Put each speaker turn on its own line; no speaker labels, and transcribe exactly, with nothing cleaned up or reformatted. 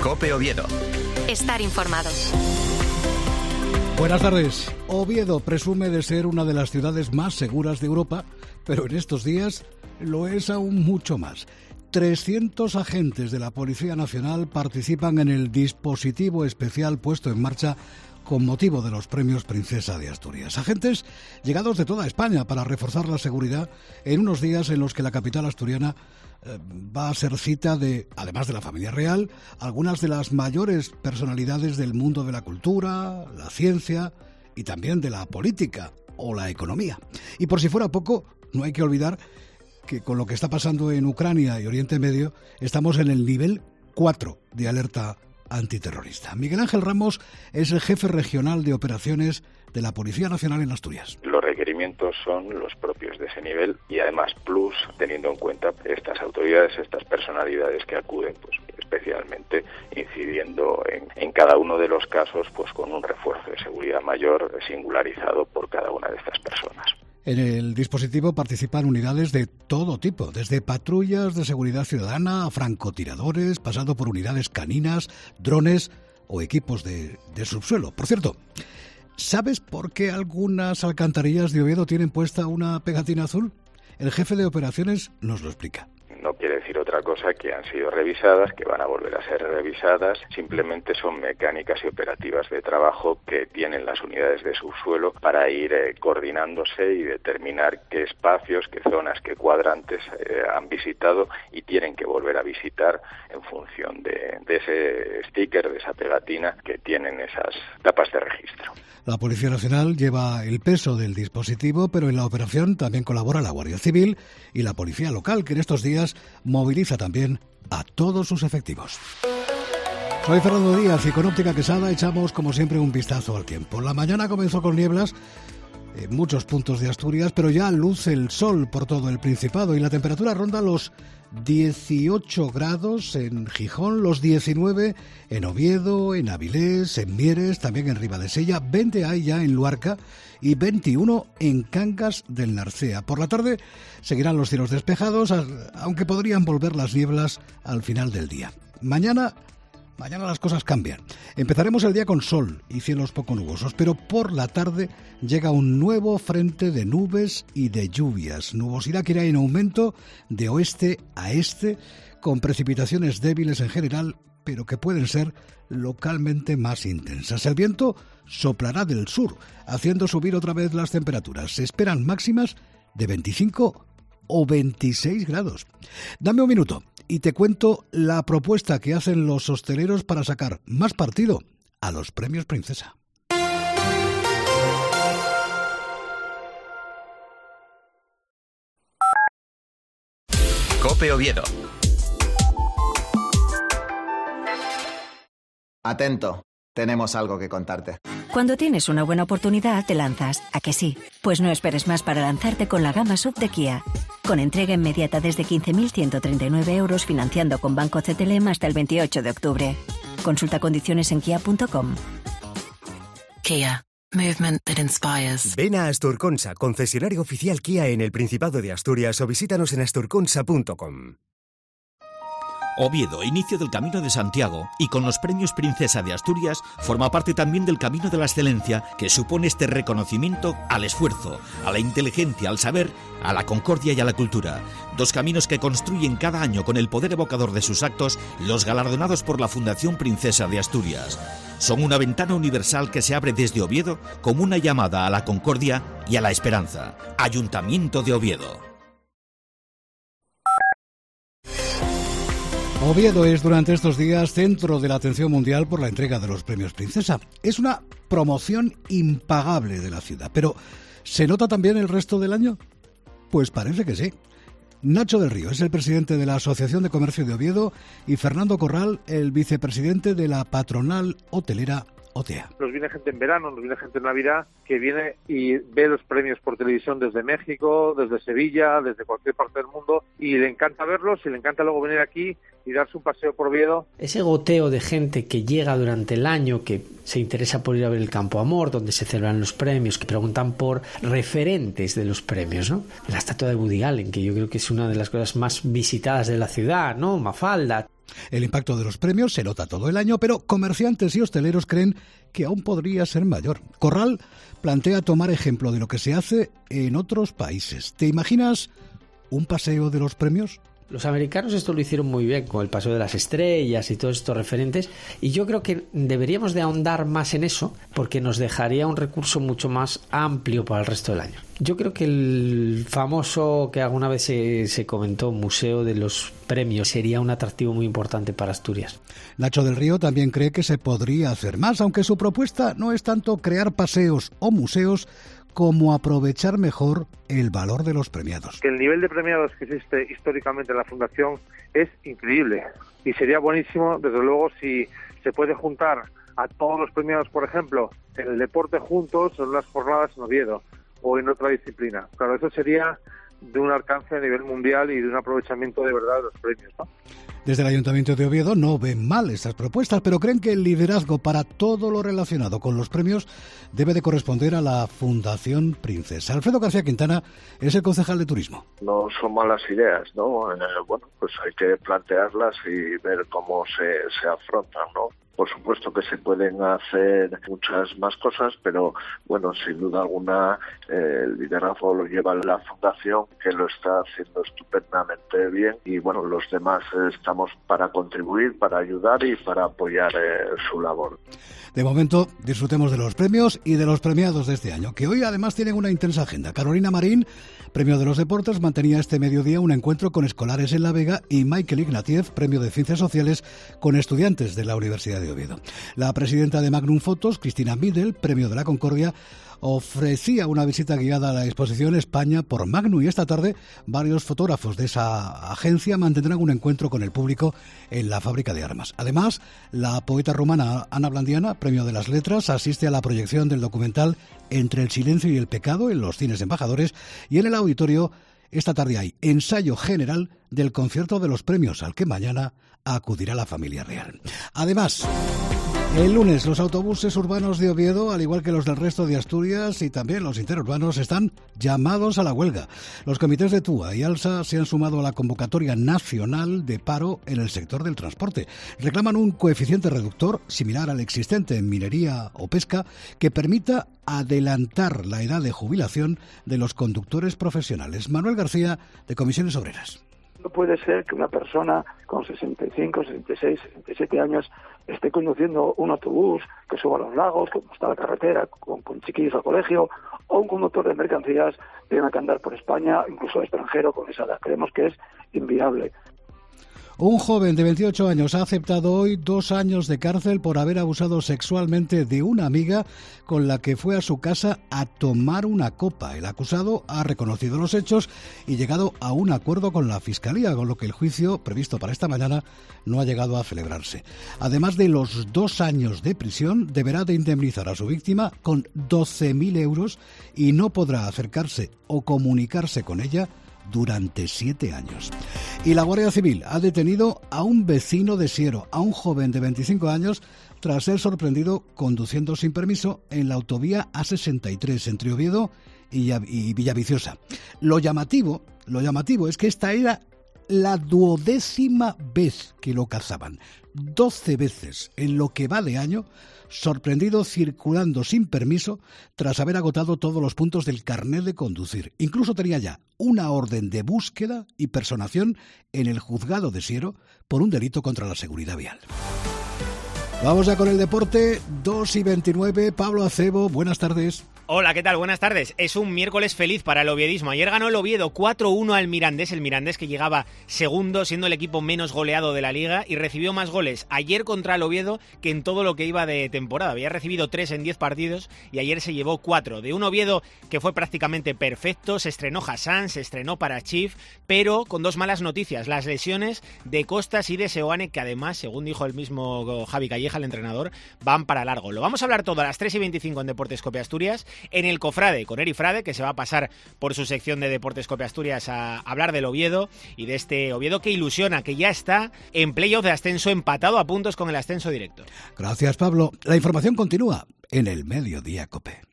COPE Oviedo.
Estar informados.
Buenas tardes. Oviedo presume de ser una de las ciudades más seguras de Europa, pero en estos días lo es aún mucho más. trescientos agentes de la Policía Nacional participan en el dispositivo especial puesto en marcha con motivo de los premios Princesa de Asturias. Agentes llegados de toda España para reforzar la seguridad en unos días en los que la capital asturiana eh, va a ser cita de, además de la familia real, algunas de las mayores personalidades del mundo de la cultura, la ciencia y también de la política o la economía. Y por si fuera poco, no hay que olvidar que con lo que está pasando en Ucrania y Oriente Medio, estamos en el nivel cuatro de alerta antiterrorista. Miguel Ángel Ramos es el jefe regional de operaciones de la Policía Nacional en Asturias.
Los requerimientos son los propios de ese nivel y además plus, teniendo en cuenta estas autoridades, estas personalidades que acuden, pues especialmente incidiendo en, en cada uno de los casos, pues con un refuerzo de seguridad mayor singularizado por cada una de estas personas.
En el dispositivo participan unidades de todo tipo, desde patrullas de seguridad ciudadana a francotiradores, pasando por unidades caninas, drones o equipos de, de subsuelo. Por cierto, ¿sabes por qué algunas alcantarillas de Oviedo tienen puesta una pegatina azul? El jefe de operaciones nos lo explica.
No quiere decir otra cosa que han sido revisadas, que van a volver a ser revisadas. Simplemente son mecánicas y operativas de trabajo que tienen las unidades de subsuelo para ir eh, coordinándose y determinar qué espacios, qué zonas, qué cuadrantes eh, han visitado y tienen que volver a visitar en función de, de ese sticker, de esa pegatina que tienen esas tapas de registro.
La Policía Nacional lleva el peso del dispositivo, pero en la operación también colabora la Guardia Civil y la Policía Local, que en estos días moviliza también a todos sus efectivos. Soy Fernando Díaz y con Óptica Quesada echamos, como siempre, un vistazo al tiempo. La mañana comenzó con nieblas en muchos puntos de Asturias, pero ya luce el sol por todo el Principado y la temperatura ronda los dieciocho grados en Gijón, los diecinueve en Oviedo, en Avilés, en Mieres, también en Ribadesella, veinte hay ya en Luarca y veintiuno en Cangas del Narcea. Por la tarde seguirán los cielos despejados, aunque podrían volver las nieblas al final del día. Mañana Mañana las cosas cambian. Empezaremos el día con sol y cielos poco nubosos, pero por la tarde llega un nuevo frente de nubes y de lluvias. Nubosidad que irá en aumento de oeste a este, con precipitaciones débiles en general, pero que pueden ser localmente más intensas. El viento soplará del sur, haciendo subir otra vez las temperaturas. Se esperan máximas de veinticinco o veintiséis grados. Dame un minuto y te cuento la propuesta que hacen los hosteleros para sacar más partido a los premios Princesa.
COPE Oviedo.
Atento, tenemos algo que contarte.
Cuando tienes una buena oportunidad, te lanzas. ¿A que sí? Pues no esperes más para lanzarte con la gama S U V de Kia. Con entrega inmediata desde quince mil ciento treinta y nueve euros, financiando con Banco C T L M hasta el veintiocho de octubre. Consulta condiciones en kia punto com.
Kia. Movement that inspires.
Ven a Asturconsa, concesionario oficial Kia en el Principado de Asturias, o visítanos en asturconsa punto com.
Oviedo, inicio del Camino de Santiago, y con los premios Princesa de Asturias forma parte también del Camino de la Excelencia, que supone este reconocimiento al esfuerzo, a la inteligencia, al saber, a la concordia y a la cultura. Dos caminos que construyen cada año con el poder evocador de sus actos los galardonados por la Fundación Princesa de Asturias. Son una ventana universal que se abre desde Oviedo como una llamada a la concordia y a la esperanza. Ayuntamiento de Oviedo.
Oviedo es durante estos días centro de la atención mundial por la entrega de los premios Princesa. Es una promoción impagable de la ciudad, pero ¿se nota también el resto del año? Pues parece que sí. Nacho del Río es el presidente de la Asociación de Comercio de Oviedo y Fernando Corral, el vicepresidente de la patronal hotelera O T A.
Nos viene gente en verano, nos viene gente en Navidad que viene y ve los premios por televisión desde México, desde Sevilla, desde cualquier parte del mundo, y le encanta verlos y le encanta luego venir aquí y darse un paseo por Oviedo.
Ese goteo de gente que llega durante el año, que se interesa por ir a ver el Campo Amor, donde se celebran los premios, que preguntan por referentes de los premios, ¿no? La estatua de Woody Allen, que yo creo que es una de las cosas más visitadas de la ciudad, ¿no? Mafalda.
El impacto de los premios se nota todo el año, pero comerciantes y hosteleros creen que aún podría ser mayor. Corral plantea tomar ejemplo de lo que se hace en otros países. ¿Te imaginas un paseo de los premios?
Los americanos esto lo hicieron muy bien con el paseo de las estrellas y todos estos referentes, y yo creo que deberíamos de ahondar más en eso porque nos dejaría un recurso mucho más amplio para el resto del año. Yo creo que el famoso que alguna vez se, se comentó Museo de los Premios sería un atractivo muy importante para Asturias.
Nacho del Río también cree que se podría hacer más, aunque su propuesta no es tanto crear paseos o museos como aprovechar mejor el valor de los premiados.
El nivel de premiados que existe históricamente en la Fundación es increíble y sería buenísimo, desde luego, si se puede juntar a todos los premiados, por ejemplo, en el deporte juntos en unas jornadas en Oviedo o en otra disciplina. Claro, eso sería de un alcance a nivel mundial y de un aprovechamiento de verdad de los premios, ¿no?
Desde el Ayuntamiento de Oviedo no ven mal estas propuestas, pero creen que el liderazgo para todo lo relacionado con los premios debe de corresponder a la Fundación Princesa. Alfredo García Quintana es el concejal de Turismo.
No son malas ideas, ¿no? Eh, bueno, pues hay que plantearlas y ver cómo se, se afrontan, ¿no? Por supuesto que se pueden hacer muchas más cosas, pero bueno, sin duda alguna eh, el liderazgo lo lleva la Fundación, que lo está haciendo estupendamente bien, y bueno, los demás estamos para contribuir, para ayudar y para apoyar eh, su labor.
De momento, disfrutemos de los premios y de los premiados de este año, que hoy además tienen una intensa agenda. Carolina Marín, Premio de los Deportes, mantenía este mediodía un encuentro con escolares en La Vega, y Michael Ignatieff, Premio de Ciencias Sociales, con estudiantes de la Universidad de Oviedo. La presidenta de Magnum Photos, Cristina Middel, Premio de la Concordia, ofrecía una visita guiada a la exposición España por Magnum, y esta tarde varios fotógrafos de esa agencia mantendrán un encuentro con el público en la fábrica de armas. Además, la poeta rumana Ana Blandiana, Premio de las Letras, asiste a la proyección del documental Entre el silencio y el pecado en los cines Embajadores, y en el auditorio esta tarde hay ensayo general del concierto de los premios, al que mañana acudirá la familia real. Además, el lunes los autobuses urbanos de Oviedo, al igual que los del resto de Asturias y también los interurbanos, están llamados a la huelga. Los comités de T U A y ALSA se han sumado a la convocatoria nacional de paro en el sector del transporte. Reclaman un coeficiente reductor similar al existente en minería o pesca, que permita adelantar la edad de jubilación de los conductores profesionales. Manuel García, de Comisiones Obreras.
No puede ser que una persona con sesenta y cinco, sesenta y seis, sesenta y siete años esté conduciendo un autobús que suba a los lagos, como está la carretera, con, con chiquillos al colegio, o un conductor de mercancías tenga que andar por España, incluso al extranjero, con esa edad. Creemos que es inviable.
Un joven de veintiocho años ha aceptado hoy dos años de cárcel por haber abusado sexualmente de una amiga con la que fue a su casa a tomar una copa. El acusado ha reconocido los hechos y llegado a un acuerdo con la Fiscalía, con lo que el juicio previsto para esta mañana no ha llegado a celebrarse. Además de los dos años de prisión, deberá de indemnizar a su víctima con doce mil euros y no podrá acercarse o comunicarse con ella durante siete años. Y la Guardia Civil ha detenido a un vecino de Siero, a un joven de veinticinco años, tras ser sorprendido conduciendo sin permiso en la autovía A sesenta y tres entre Oviedo y Villaviciosa. Lo llamativo, lo llamativo es que esta era la duodécima vez que lo cazaban. doce veces en lo que va de año, sorprendido circulando sin permiso tras haber agotado todos los puntos del carnet de conducir. Incluso tenía ya una orden de búsqueda y personación en el juzgado de Siero por un delito contra la seguridad vial. Vamos ya con el deporte, dos y veintinueve. Pablo Acebo, buenas tardes.
Hola, ¿qué tal? Buenas tardes. Es un miércoles feliz para el oviedismo. Ayer ganó el Oviedo cuatro uno al Mirandés, el Mirandés que llegaba segundo, siendo el equipo menos goleado de la Liga, y recibió más goles ayer contra el Oviedo que en todo lo que iba de temporada. Había recibido tres en diez partidos y ayer se llevó cuatro. De un Oviedo que fue prácticamente perfecto, se estrenó Hassan, se estrenó Parachif, pero con dos malas noticias: las lesiones de Costas y de Seoane, que además, según dijo el mismo Javi Calleja, el entrenador, van para largo. Lo vamos a hablar todo a las tres y veinticinco en Deportes Cope Asturias, en el Cofrade, con Eri Frade, que se va a pasar por su sección de Deportes Cope Asturias a hablar del Oviedo, y de este Oviedo que ilusiona, que ya está en playoff de ascenso, empatado a puntos con el ascenso directo.
Gracias, Pablo. La información continúa en el Mediodía Cope.